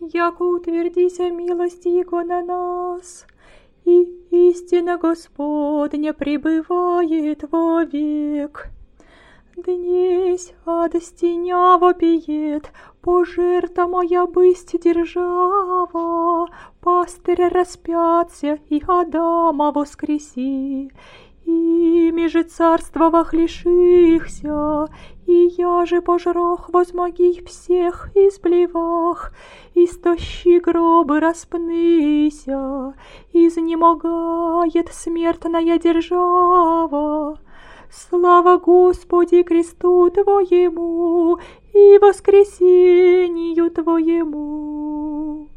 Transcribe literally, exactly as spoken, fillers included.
яко утвердися милость Его на нас, и истина Господня пребывает вовек. Днесь ад стеня вопиет, пожерта моя бысть держава, пастырь распятся и Адама воскреси. Ими же царствовах лишихся, и я же пожрох возмоги их всех изблевах, истощи гробы распныся, изнемогает смертная держава. Слава Господи кресту Твоему и воскресению Твоему!